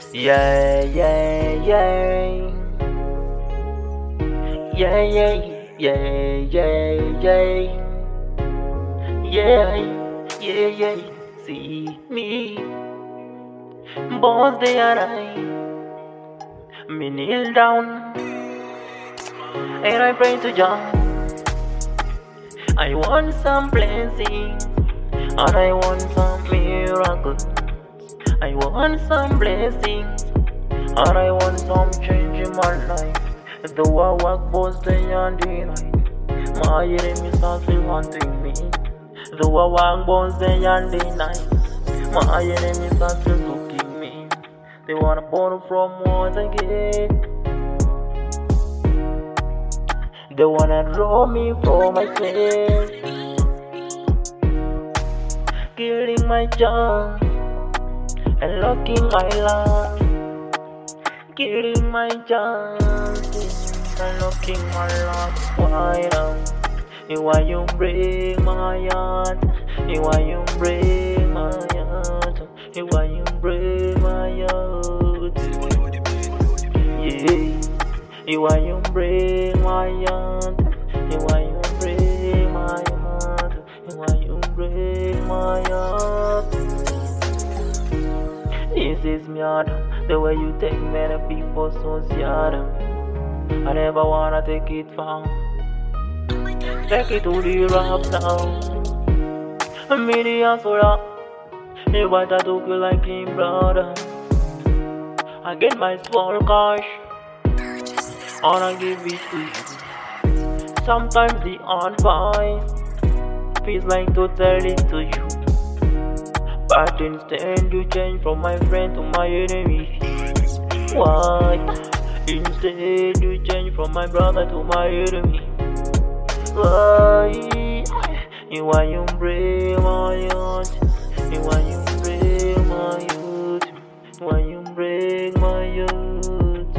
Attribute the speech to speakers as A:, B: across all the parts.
A: Yeah, yeah, yeah. Yeah, yeah, yeah, yeah, yeah. Yeah, yeah, yeah. See me, boss they are me kneel down and I pray to Jah. I want some blessing and I want some miracles. I want some blessings and I want some change in my life. The work was day and the night. My enemies are still haunting me. The work was day and the night. My enemies are still looking me. They wanna borrow from what I get. They wanna draw me from my place, killing my chance and locking my lungs. Killing my chances and looking my life wide out. Why you break my heart? Why you break my heart? Why you break my heart? Yeah. Why you break my heart? Why you break my heart? Why you break my heart? This is me hard. The way you take many people so sad. I never wanna take it far. Take it to the rap now. Me the answer. If I took you like him, brother. I get my small cash and I give it to you. Sometimes the advice feels like to tell it to you, but instead you change from my friend to my enemy. Why? Instead you change from my brother to my enemy. Why? Why you break my heart? Why you break my heart? Why you break my heart?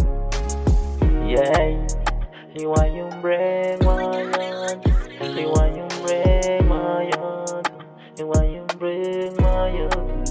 A: Yeah. Why you break my heart? Why you break my heart? Why you break my heart?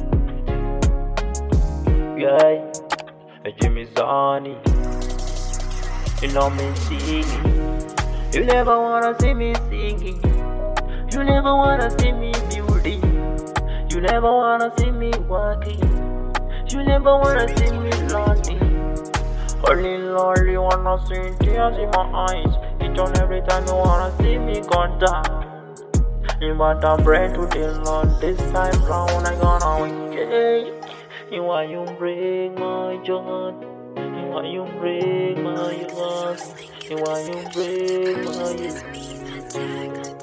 A: Yeah. Jimmy Zani, you know me singing. You never wanna see me singing. You never wanna see me building. You never wanna see me working. You never wanna see me learning. Only wanna see tears in my eyes. Each and every time you wanna see me go down. But I'm ready to the Lord this time round. I gonna win. Why you break my heart? Why you break my heart? Why you break my heart?